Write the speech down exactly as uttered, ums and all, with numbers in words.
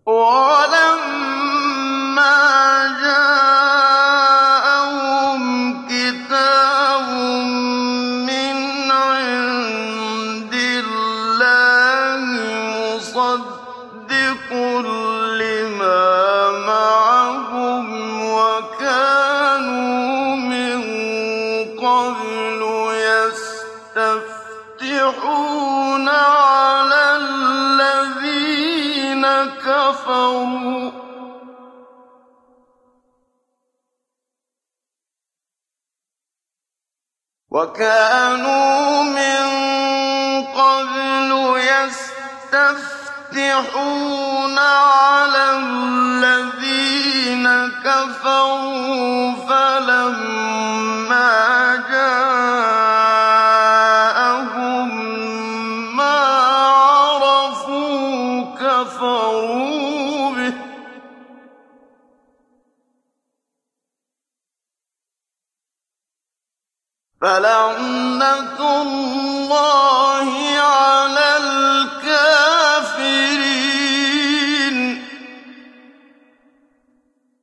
وَلَمَّا جَاءَهُمْ كِتَابٌ مِّنْ عِندِ اللَّهِ مُصَدِّقٌ لِّمَا مَعَهُمْ وَكَانُوا مِن قَبْلُ يَسْتَفْتِحُونَ عَلَى الَّذِينَ كَفَرُوا وَكَانُوا مِن قَبْلُ يَسْتَفْتِحُونَ عَلَى الَّذِينَ كَفَرُوا فَلَمَّا جَاءَهُم مَّا عَرَفُوا كَفَرُوا بِهِ ۚ فَلَعْنَةُ اللَّهِ